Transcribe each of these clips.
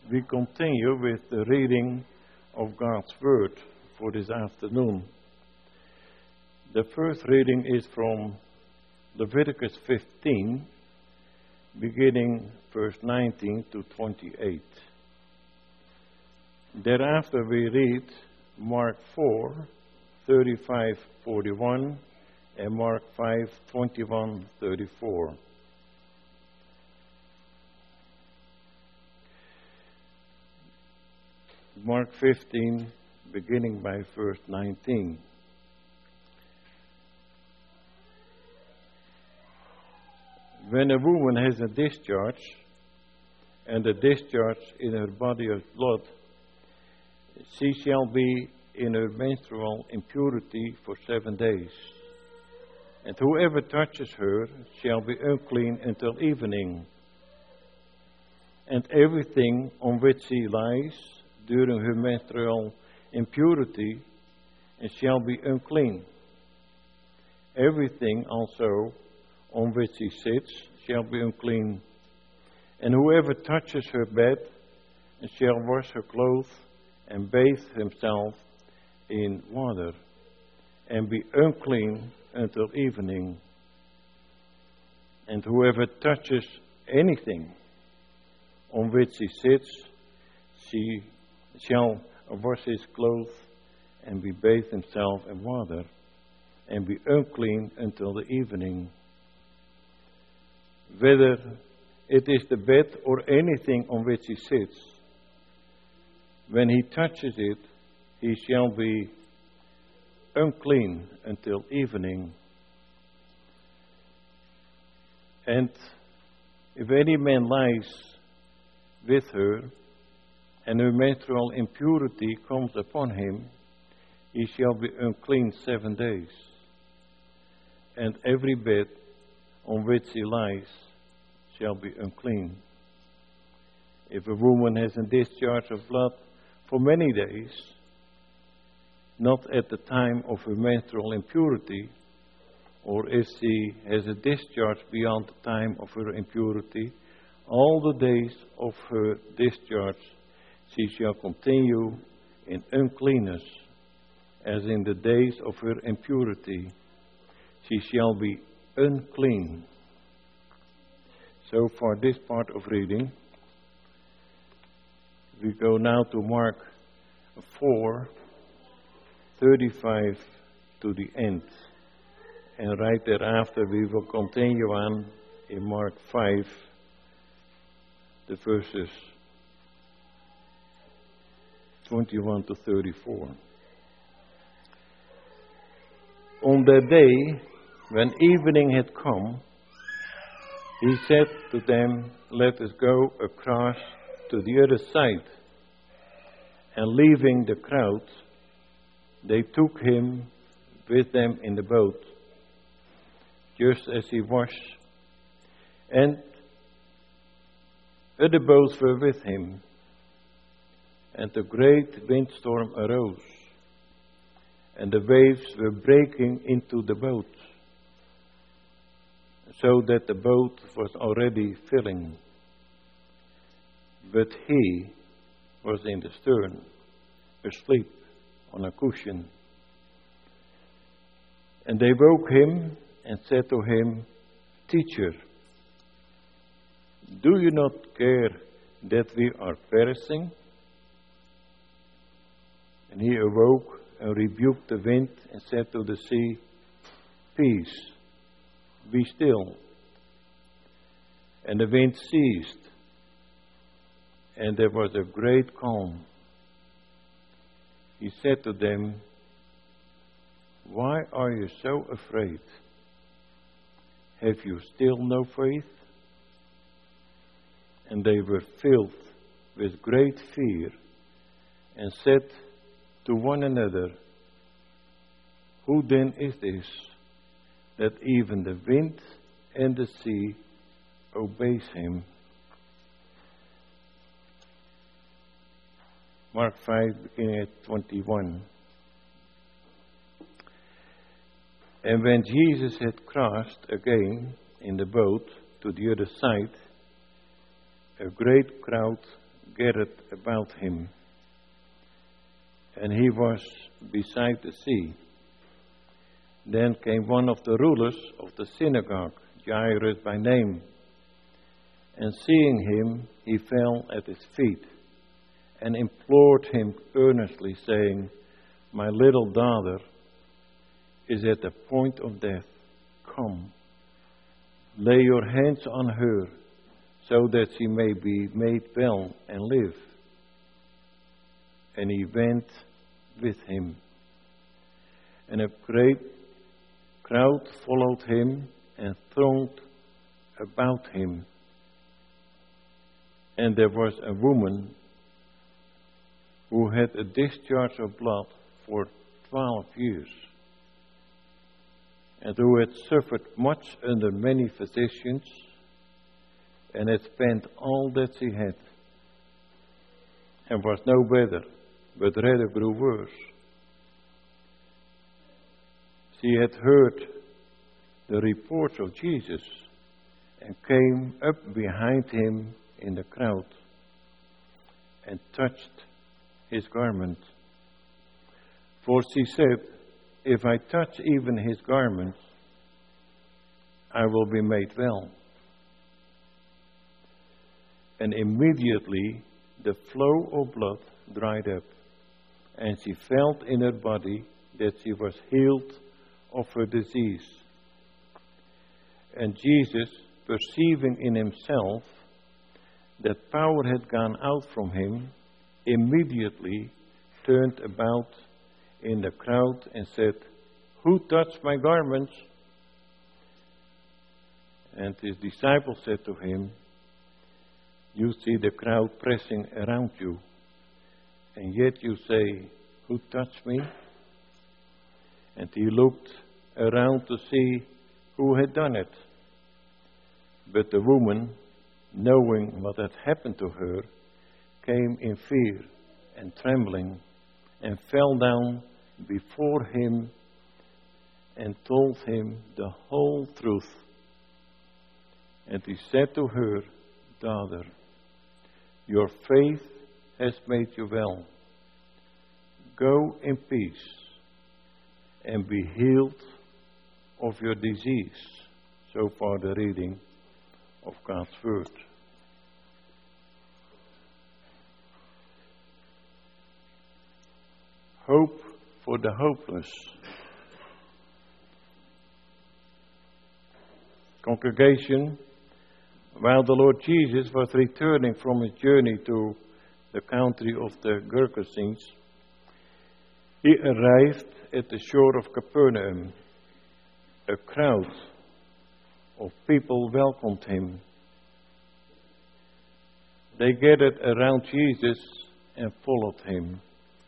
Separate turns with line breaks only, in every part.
We continue with the reading of God's Word for this afternoon. The first reading is from Leviticus 15, beginning verse 19 to 28. Thereafter we read Mark 4, 35, 41 and Mark 5, 21, 34. Mark 15, beginning by verse 19. When a woman has a discharge, and a discharge in her body of blood, she shall be in her menstrual impurity for 7 days. And whoever touches her shall be unclean until evening. And everything on which she lies during her menstrual impurity shall be unclean. Everything also on which she sits shall be unclean. And whoever touches her bed shall wash her clothes and bathe himself in water, and be unclean until evening. And whoever touches anything on which he sits, she shall wash his clothes and be bathed himself in water, and be unclean until the evening. Whether it is the bed or anything on which he sits, when he touches it, he shall be unclean until evening. And if any man lies with her, and her menstrual impurity comes upon him, he shall be unclean 7 days. And every bed on which he lies shall be unclean. If a woman has a discharge of blood for many days, not at the time of her menstrual impurity, or if she has a discharge beyond the time of her impurity, all the days of her discharge she shall continue in uncleanness, as in the days of her impurity. She shall be unclean. So for this part of reading, we go now to Mark 4, 35 to the end. And right thereafter we will continue on in Mark 5, the verses 21 to 34. On that day, when evening had come, he said to them, "Let us go across to the other side." And leaving the crowd, they took him with them in the boat, just as he was. And other boats were with him. And a great windstorm arose, and the waves were breaking into the boat, so that the boat was already filling. But he was in the stern, asleep on a cushion. And they woke him and said to him, "Teacher, do you not care that we are perishing?" And he awoke and rebuked the wind and said to the sea, "Peace, be still." And the wind ceased, and there was a great calm. He said to them, "Why are you so afraid? Have you still no faith?" And they were filled with great fear and said to one another, "Who then is this, that even the wind and the sea obeys him?" Mark 5, beginning at 21. And when Jesus had crossed again in the boat to the other side, a great crowd gathered about him, and he was beside the sea. Then came one of the rulers of the synagogue, Jairus by name, and seeing him, he fell at his feet and implored him earnestly, saying, "My little daughter is at the point of death. Come, lay your hands on her, so that she may be made well and live." And he went with him. And a great crowd followed him and thronged about him. And there was a woman who had a discharge of blood for 12 years, and who had suffered much under many physicians, and had spent all that she had, and was no better, but rather grew worse. She had heard the reports of Jesus, and came up behind him in the crowd, and touched his garment. For she said, "If I touch even his garment, I will be made well." And immediately the flow of blood dried up, and she felt in her body that she was healed of her disease. And Jesus, perceiving in himself that power had gone out from him, immediately turned about in the crowd and said, "Who touched my garments?" And his disciples said to him, "You see the crowd pressing around you, and yet you say, 'Who touched me?'" And he looked around to see who had done it. But the woman, knowing what had happened to her, came in fear and trembling, and fell down before him and told him the whole truth. And he said to her, "Daughter, your faith has made you well. Go in peace and be healed of your disease." So far the reading of God's Word. Hope for the hopeless. Congregation, while the Lord Jesus was returning from his journey to the country of the Gergesenes, he arrived at the shore of Capernaum. A crowd of people welcomed him. They gathered around Jesus and followed him.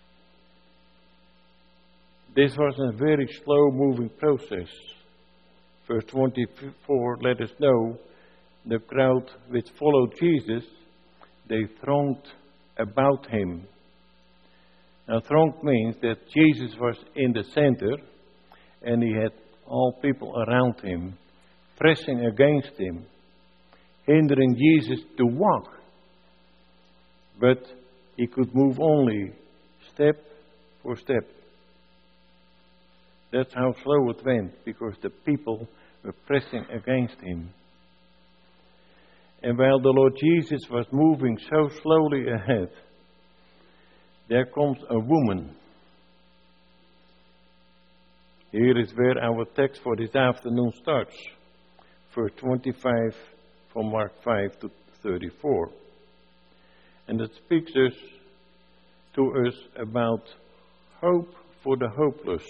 This was a very slow-moving process. Verse 24 let us know the crowd which followed Jesus, they thronged about him. Now, thronged means that Jesus was in the center, and he had all people around him, pressing against him, hindering Jesus to walk. But he could move only step for step. That's how slow it went, because the people were pressing against him. And while the Lord Jesus was moving so slowly ahead, there comes a woman. Here is where our text for this afternoon starts. Verse 25 from Mark 5 to 34. And it speaks to us about hope for the hopeless.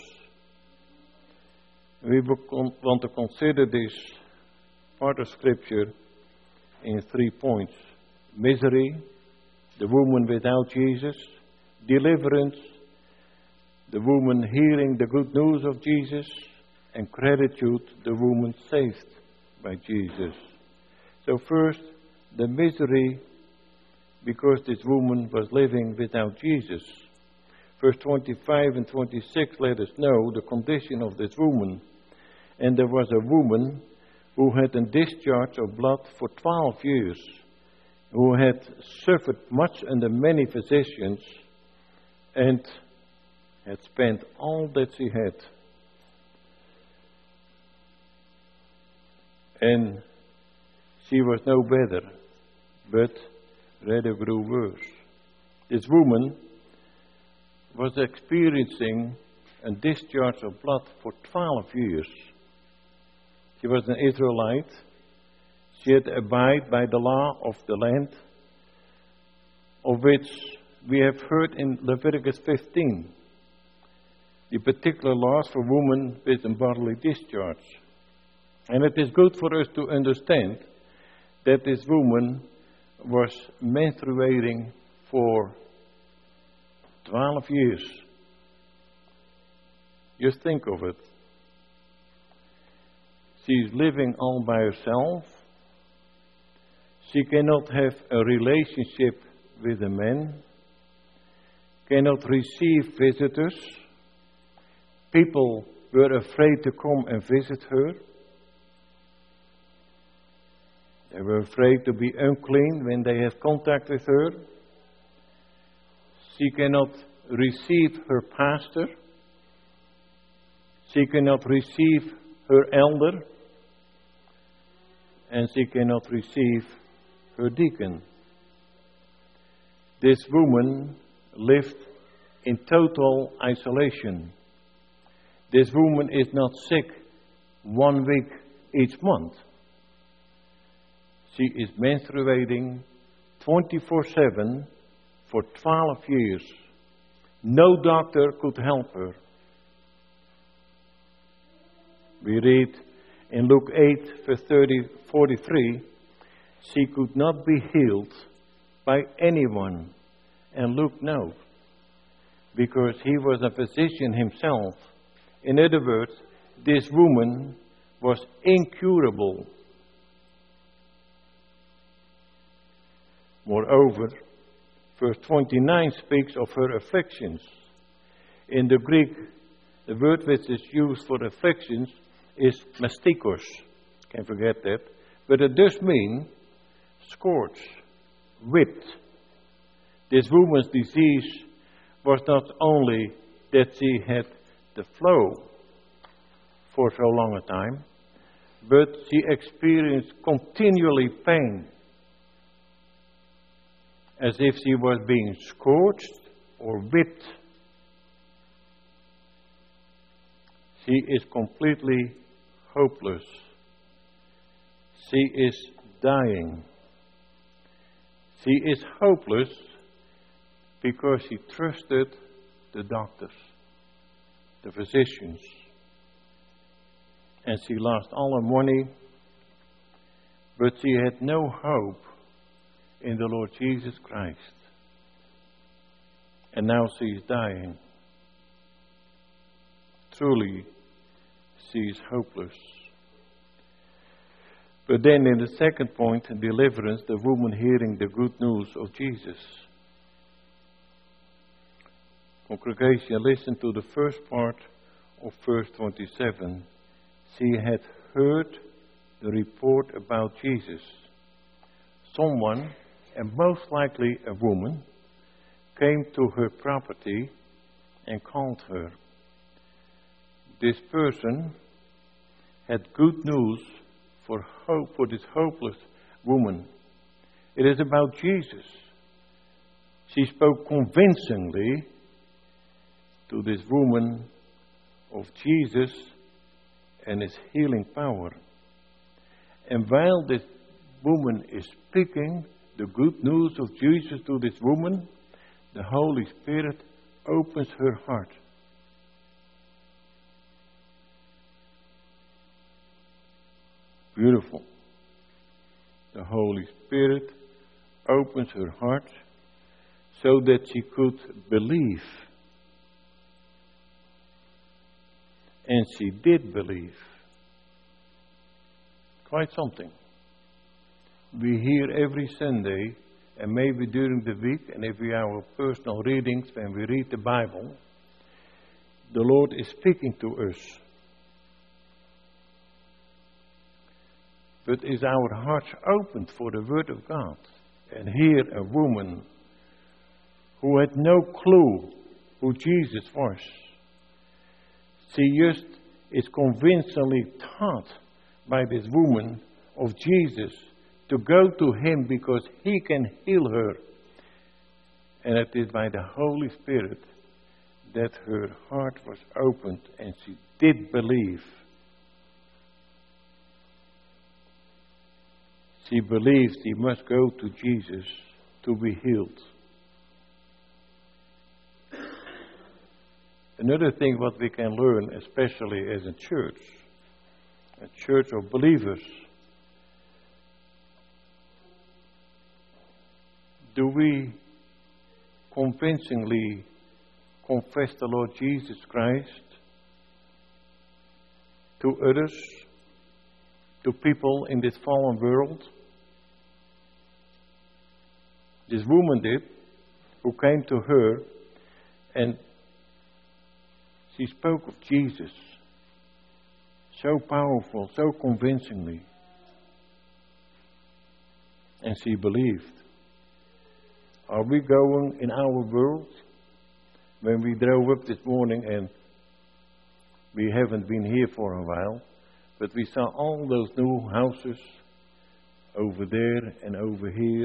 We want to consider this part of Scripture in 3 points. Misery, the woman without Jesus. Deliverance, the woman hearing the good news of Jesus. And gratitude, the woman saved by Jesus. So first, the misery, because this woman was living without Jesus. Verse 25 and 26 let us know the condition of this woman. And there was a woman who had a discharge of blood for 12 years, who had suffered much under many physicians and had spent all that she had. And she was no better, but rather grew worse. This woman was experiencing a discharge of blood for 12 years. She was an Israelite. She had abided by the law of the land, of which we have heard in Leviticus 15, the particular laws for women with a bodily discharge. And it is good for us to understand that this woman was menstruating for 12 years. Just think of it. She's living all by herself. She cannot have a relationship with a man, cannot receive visitors. People were afraid to come and visit her. They were afraid to be unclean when they have contact with her. She cannot receive her pastor. She cannot receive her elder. And she cannot receive her deacon. This woman lived in total isolation. This woman is not sick 1 week each month. She is menstruating 24/7 for 12 years. No doctor could help her. We read in Luke 8, verse 43, she could not be healed by anyone. And Luke knows, because he was a physician himself. In other words, this woman was incurable. Moreover, verse 29 speaks of her afflictions. In the Greek, the word which is used for afflictions is mastikos. Can't forget that. But it does mean scourged, whipped. This woman's disease was not only that she had the flow for so long a time, but she experienced continually pain, as if she was being scourged or whipped. She is completely hopeless. She is dying. She is hopeless because she trusted the doctors, the physicians. And she lost all her money, but she had no hope in the Lord Jesus Christ. And now she is dying. Truly, she is hopeless. But then in the second point, deliverance, the woman hearing the good news of Jesus. Congregation, listen to the first part of verse 27. She had heard the report about Jesus. Someone, and most likely a woman, came to her property and called her. This person had good news for hope for this hopeless woman. It is about Jesus. She spoke convincingly to this woman of Jesus and his healing power. And while this woman is speaking the good news of Jesus to this woman, the Holy Spirit opens her heart. Beautiful. The Holy Spirit opens her heart so that she could believe. And she did believe. Quite something. We hear every Sunday, and maybe during the week, and every our personal readings when we read the Bible, the Lord is speaking to us. But is our hearts opened for the Word of God? And here a woman who had no clue who Jesus was. She just is convincingly taught by this woman of Jesus to go to him because he can heal her. And it is by the Holy Spirit that her heart was opened and she did believe. She believed she must go to Jesus to be healed. Another thing what we can learn, especially as a church of believers, do we convincingly confess the Lord Jesus Christ to others, to people in this fallen world? This woman did, who came to her, and she spoke of Jesus so powerful, so convincingly. And she believed. Are we going in our world? When we drove up this morning, and we haven't been here for a while, but we saw all those new houses over there and over here.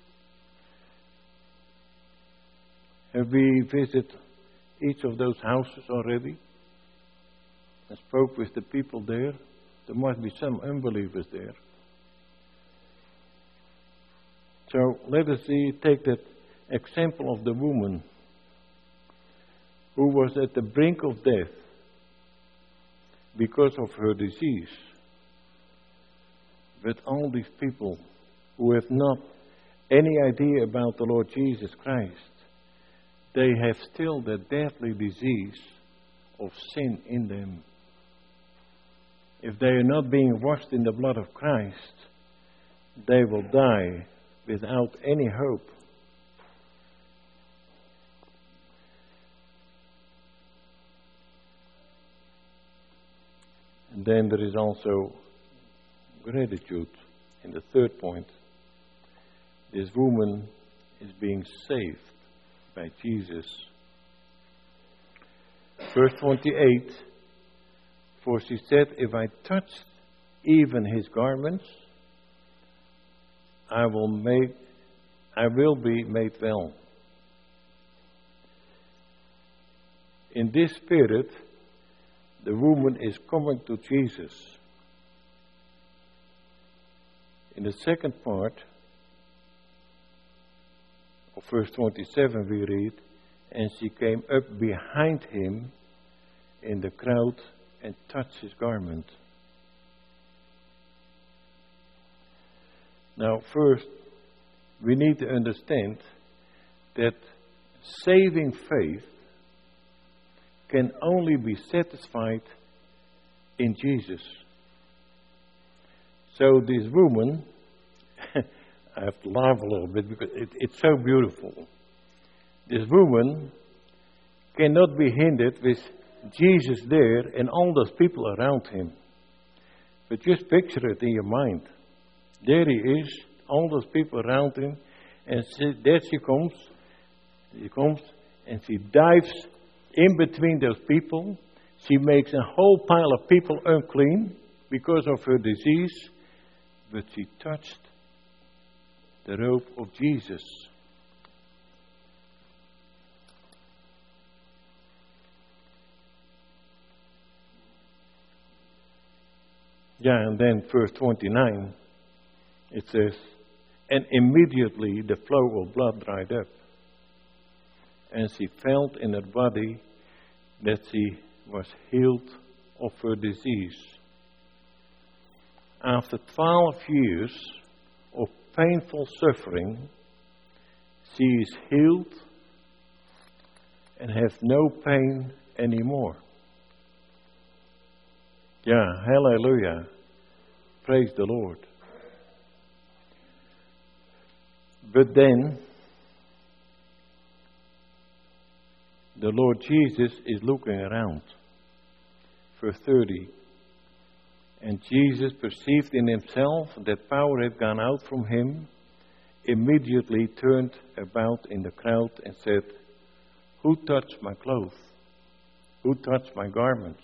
Have we visited each of those houses already? And spoke with the people there? There must be some unbelievers there. So let us take that example of the woman who was at the brink of death because of her disease. But all these people who have not any idea about the Lord Jesus Christ, they have still the deadly disease of sin in them. If they are not being washed in the blood of Christ, they will die without any hope. And then there is also gratitude in the third point. This woman is being saved by Jesus. Verse 28, for she said, if I touch even his garments, I will be made well. In this spirit, the woman is coming to Jesus. In the second part of verse 27 we read, and she came up behind him in the crowd and touched his garment. Now first, we need to understand that saving faith can only be satisfied in Jesus. So this woman, I have to laugh a little bit because it's so beautiful. This woman cannot be hindered with Jesus there and all those people around him. But just picture it in your mind. There he is, all those people around him, and there she comes. She comes and she dives in between those people. She makes a whole pile of people unclean because of her disease, but she touched the robe of Jesus. Yeah, and then verse 29, it says, and immediately the flow of blood dried up. And she felt in her body that she was healed of her disease. After 12 years of painful suffering, she is healed and has no pain anymore. Yeah, hallelujah. Praise the Lord. But then, the Lord Jesus is looking around. Verse 30. And Jesus perceived in himself that power had gone out from him, immediately turned about in the crowd and said, "Who touched my clothes? Who touched my garments?"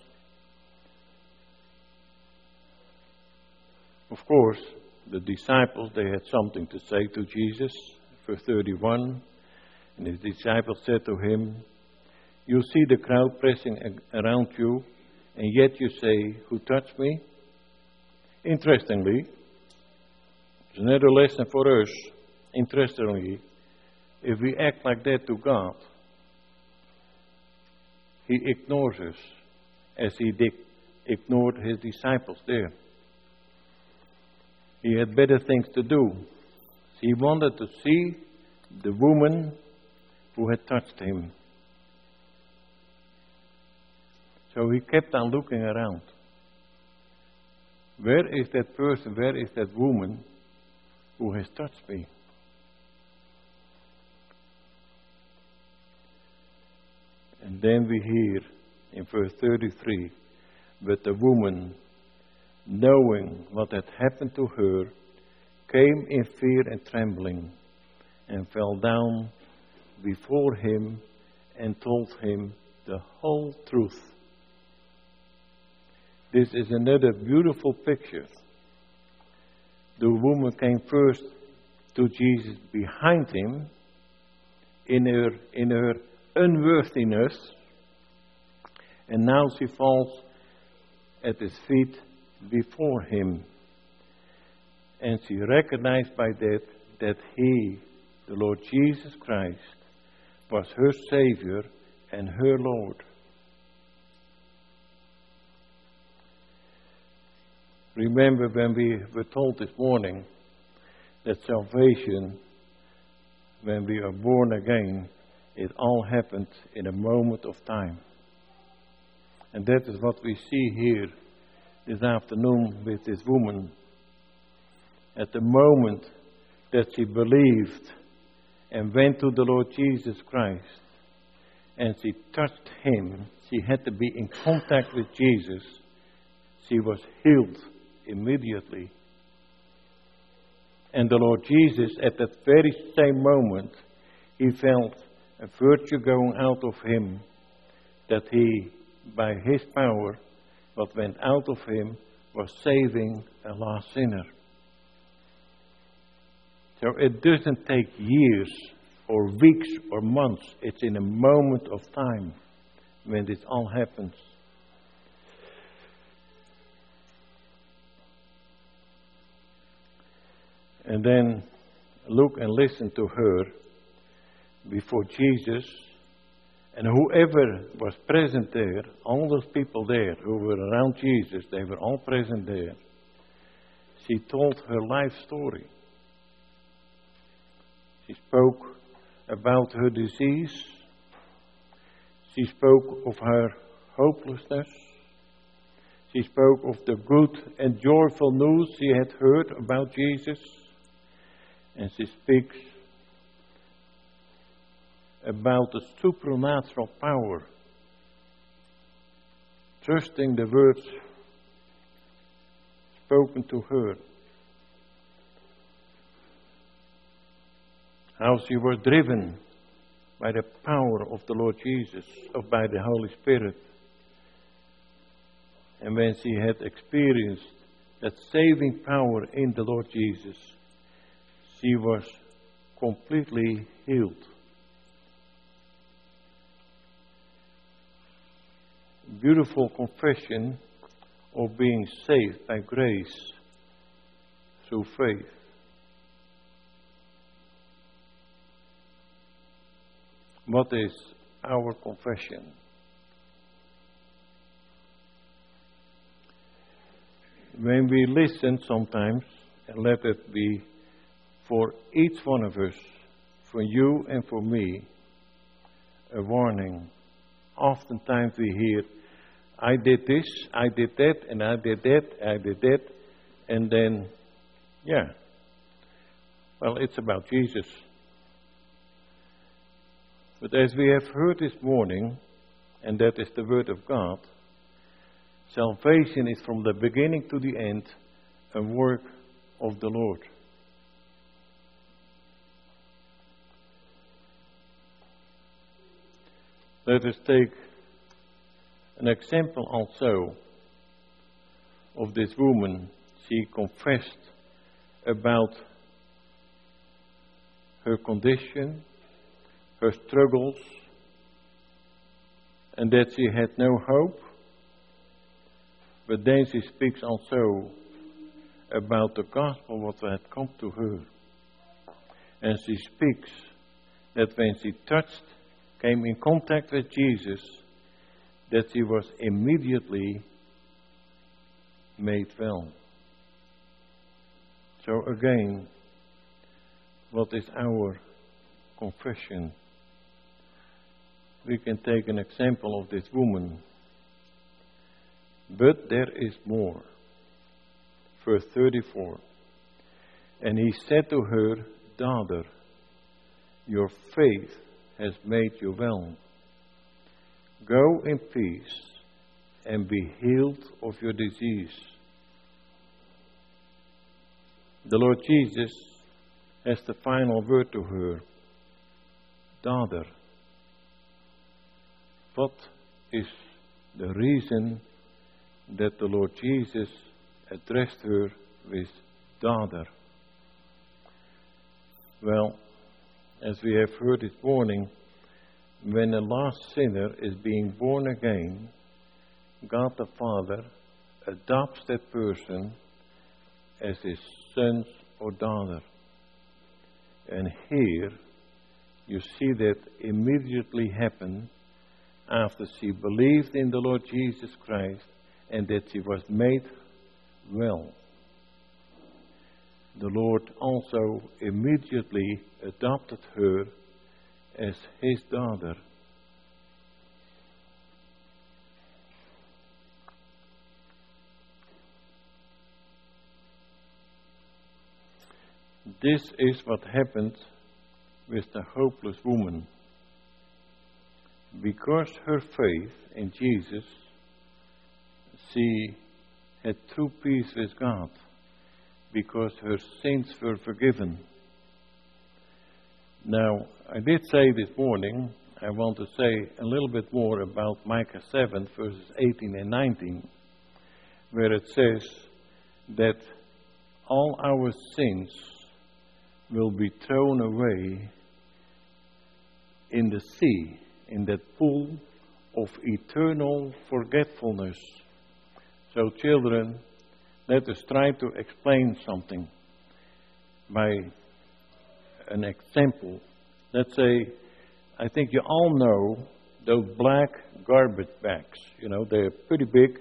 Of course, the disciples, they had something to say to Jesus. Verse 31, and his disciples said to him, "You see the crowd pressing around you, and yet you say, 'Who touched me?'" Interestingly, it's another lesson for us. Interestingly, if we act like that to God, He ignores us as He ignored His disciples there. He had better things to do. He wanted to see the woman who had touched Him. So He kept on looking around. Where is that person, where is that woman who has touched me? And then we hear in verse 33, "But the woman, knowing what had happened to her, came in fear and trembling, and fell down before Him and told Him the whole truth." This is another beautiful picture. The woman came first to Jesus behind Him in her unworthiness, and now she falls at His feet before Him. And she recognized by that He, the Lord Jesus Christ, was her Savior and her Lord. Remember when we were told this morning that salvation, when we are born again, it all happened in a moment of time. And that is what we see here this afternoon with this woman. At the moment that she believed and went to the Lord Jesus Christ and she touched Him, she had to be in contact with Jesus, she was healed immediately. And the Lord Jesus, at that very same moment, He felt a virtue going out of Him, that He, by His power, what went out of Him was saving a lost sinner. So it doesn't take years or weeks or months. It's in a moment of time when this all happens. And then look and listen to her before Jesus, and whoever was present there, all those people there who were around Jesus, they were all present there. She told her life story. She spoke about her disease. She spoke of her hopelessness. She spoke of the good and joyful news she had heard about Jesus. And she speaks about the supernatural power, trusting the words spoken to her. How she was driven by the power of the Lord Jesus, or by the Holy Spirit. And when she had experienced that saving power in the Lord Jesus, she was completely healed. Beautiful confession of being saved by grace through faith. What is our confession? When we listen sometimes, and let it be for each one of us, for you and for me, a warning. Oftentimes we hear, I did this, I did that, and I did that, I did that, and then, well, it's about Jesus. But as we have heard this morning, and that is the Word of God, salvation is from the beginning to the end a work of the Lord. Let us take an example also of this woman. She confessed about her condition, her struggles, and that she had no hope. But then she speaks also about the gospel, what had come to her. And she speaks that when she came in contact with Jesus, that she was immediately made well. So again, what is our confession? We can take an example of this woman. But there is more. Verse 34. And he said to her, Daughter, your faith has made you well. Go in peace and be healed of your disease. The Lord Jesus has the final word to her. Daughter, what is the reason that the Lord Jesus addressed her with daughter? Well, as we have heard this morning, when a lost sinner is being born again, God the Father adopts that person as his son or daughter. And here you see that immediately happen after she believed in the Lord Jesus Christ and that she was made well. The Lord also immediately adopted her as his daughter. This is what happened with the hopeless woman. Because her faith in Jesus, she had true peace with God. Because her sins were forgiven. Now, I did say this morning, I want to say a little bit more about Micah 7, verses 18 and 19, where it says that all our sins will be thrown away in the sea, in that pool of eternal forgetfulness. So, children, let us try to explain something by an example. Let's say, I think you all know those black garbage bags. You know, they're pretty big.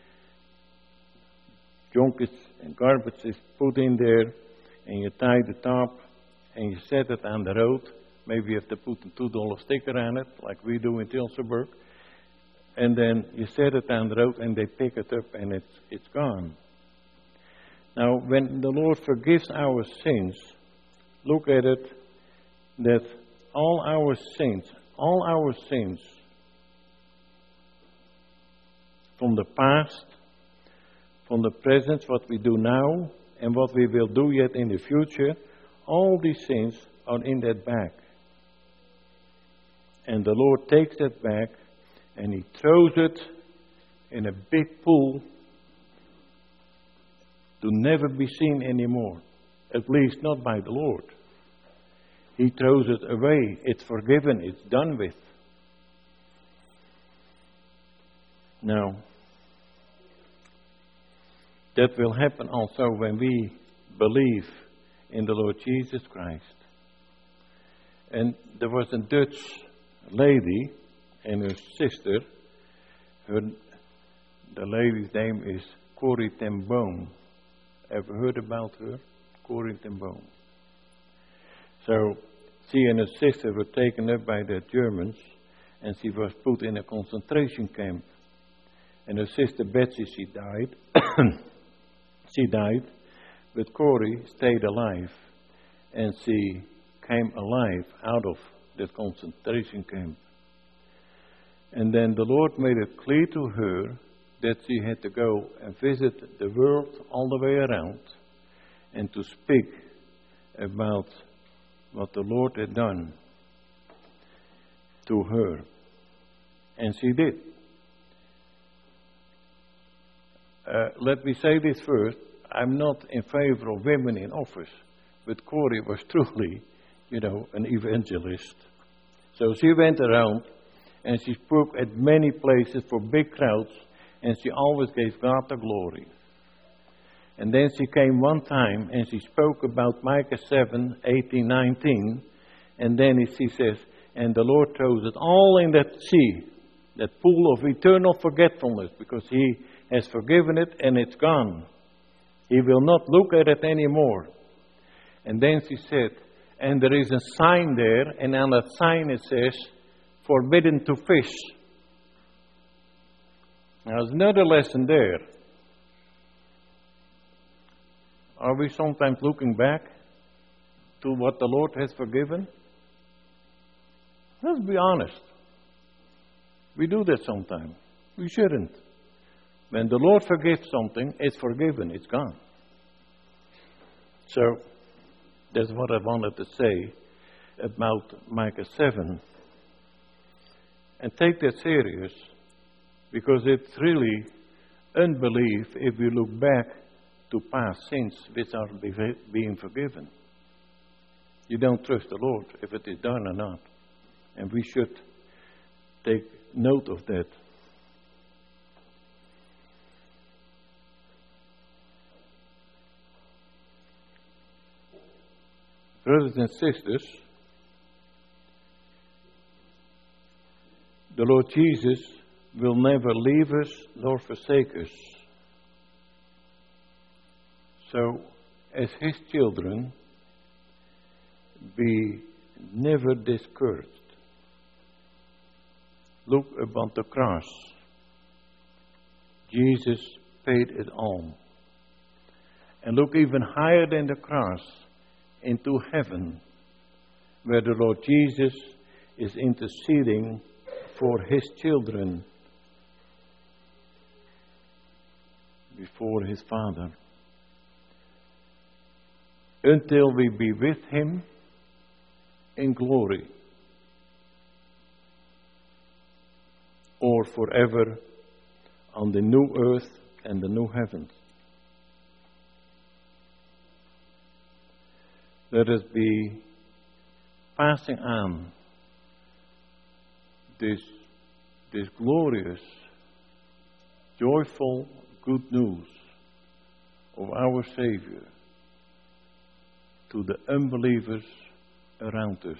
Junk and garbage is put in there, and you tie the top, and you set it on the road. Maybe you have to put a $2 sticker on it, like we do in Tilsonburg. And then you set it on the road, and they pick it up, and it's gone. Now, when the Lord forgives our sins, look at it, that all our sins from the past, from the present, what we do now, and what we will do yet in the future, all these sins are in that bag. And the Lord takes that bag and He throws it in a big pool to never be seen anymore. At least not by the Lord. He throws it away. It's forgiven. It's done with. Now, that will happen also when we believe in the Lord Jesus Christ. And there was a Dutch lady and her sister. The lady's name is Corrie ten Boom. Ever heard about her? Corrie ten Boom. So, she and her sister were taken up by the Germans, and she was put in a concentration camp. And her sister Betsy, she died. She died, but Corrie stayed alive, and she came alive out of that concentration camp. And then the Lord made it clear to her that she had to go and visit the world all the way around and to speak about what the Lord had done to her. And she did. Let me say this first. I'm not in favor of women in office. But Corrie was truly, an evangelist. So she went around and she spoke at many places for big crowds. And she always gave God the glory. And then she came one time and she spoke about Micah 7, 18, 19. And then she says, and the Lord throws it all in that sea, that pool of eternal forgetfulness, because He has forgiven it and it's gone. He will not look at it anymore. And then she said, and there is a sign there, and on that sign it says, forbidden to fish. Now there's another lesson there. Are we sometimes looking back to what the Lord has forgiven? Let's be honest. We do that sometimes. We shouldn't. When the Lord forgives something, it's forgiven, it's gone. So, that's what I wanted to say about Micah 7. And take that serious, because it's really unbelief if we look back to past sins which are being forgiven. You don't trust the Lord if it is done or not. And we should take note of that. Brothers and sisters, the Lord Jesus will never leave us nor forsake us. So, as His children, be never discouraged. Look upon the cross. Jesus paid it all. And look even higher than the cross, into heaven, where the Lord Jesus is interceding for His children before His Father, until we be with Him in glory, or forever on the new earth and the new heavens. Let us be passing on this glorious, joyful good news of our Savior to the unbelievers around us.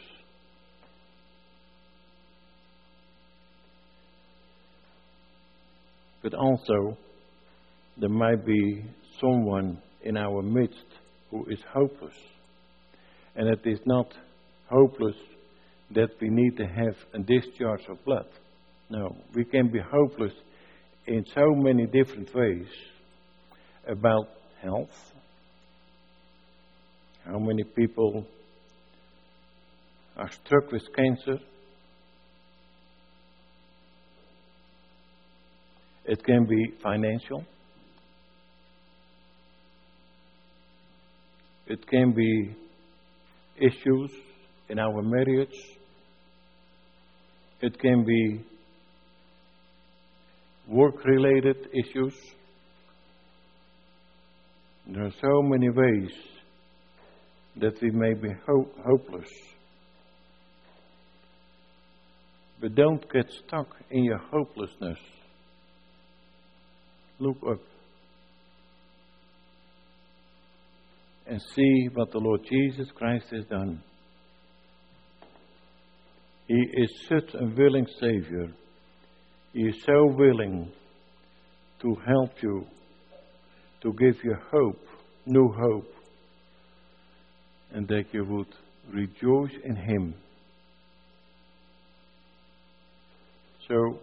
But also, there might be someone in our midst who is hopeless. And it is not hopeless that we need to have a discharge of blood. No, we can be hopeless in so many different ways about health. How many people are struck with cancer? It can be financial. It can be issues in our marriage. It can be work-related issues. There are so many ways that we may be hopeless. But don't get stuck in your hopelessness. Look up and see what the Lord Jesus Christ has done. He is such a willing Savior. He is so willing to help you, to give you hope, new hope, and that you would rejoice in Him. So,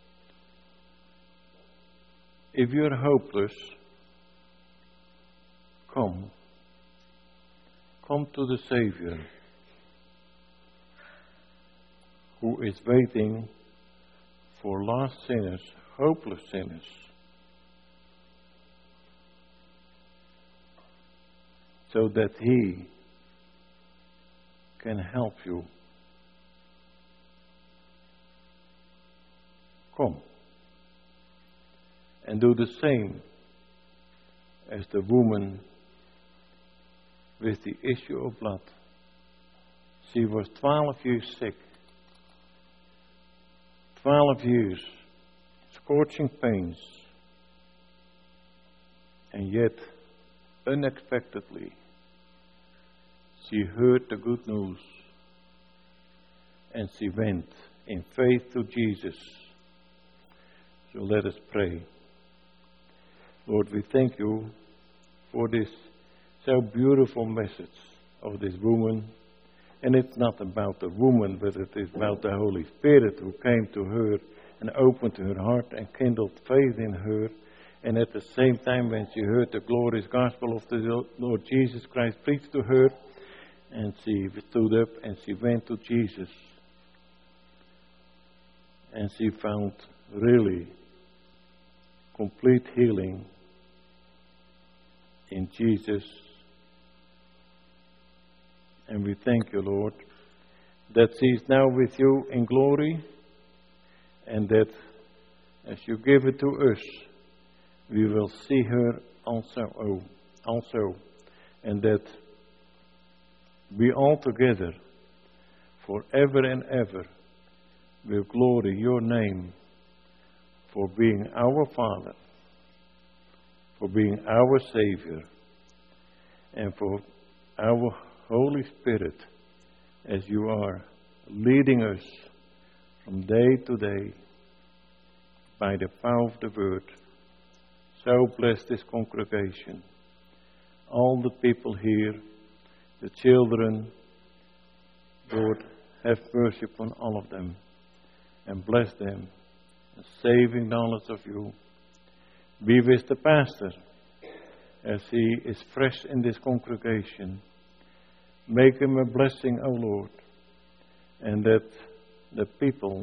if you're hopeless, come. Come to the Savior who is waiting for lost sinners, hopeless sinners. So that He can help you. come. And do the same as the woman with the issue of blood. She was 12 years sick. 12 years, scorching pains. And yet, unexpectedly, she heard the good news. And she went in faith to Jesus. So let us pray. Lord, we thank you for this so beautiful message of this woman. And it's not about the woman, but it is about the Holy Spirit who came to her and opened her heart and kindled faith in her. And at the same time, when she heard the glorious gospel of the Lord Jesus Christ preached to her, and she stood up and she went to Jesus. And she found really complete healing in Jesus. And we thank you, Lord, that she is now with you in glory, and that as you give it to us, we will see her also, and that we all together, forever and ever, will glory your name for being our Father, for being our Savior, and for our Holy Spirit, as you are leading us from day to day by the power of the Word. So bless this congregation, all the people here, the children. Lord, have mercy upon all of them and bless them, the saving knowledge of you. Be with the pastor as he is fresh in this congregation. Make him a blessing, O Lord, and that the people,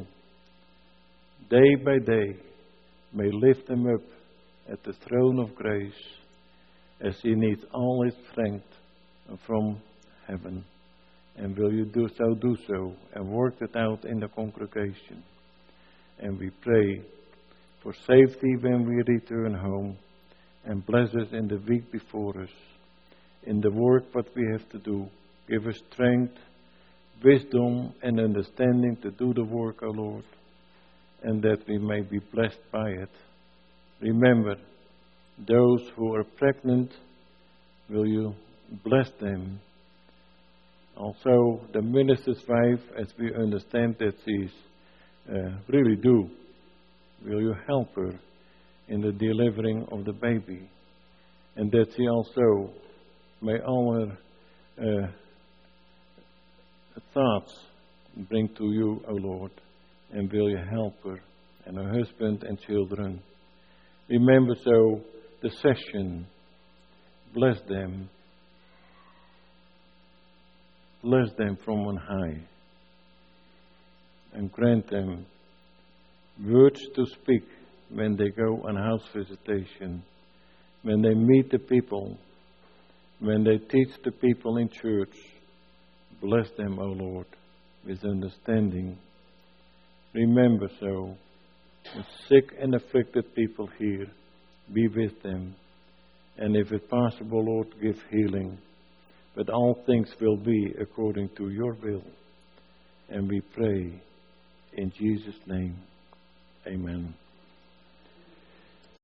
day by day, may lift him up at the throne of grace as he needs all his strength from heaven. And will you do so, and work it out in the congregation. And we pray for safety when we return home, and bless us in the week before us, in the work what we have to do. Give us strength, wisdom, and understanding to do the work, O Lord, and that we may be blessed by it. Remember, those who are pregnant, will you bless them? Also, the minister's wife, as we understand that she's really due, will you help her in the delivering of the baby? And that she also may all her thoughts bring to you, O Lord, and will you help her and her husband and children. Remember so the session. Bless them. Bless them from on high. And grant them words to speak when they go on house visitation, when they meet the people, when they teach the people in church. Bless them, O Lord, with understanding. Remember so, the sick and afflicted people here, be with them. And if it's possible, Lord, give healing. But all things will be according to your will. And we pray in Jesus' name. Amen.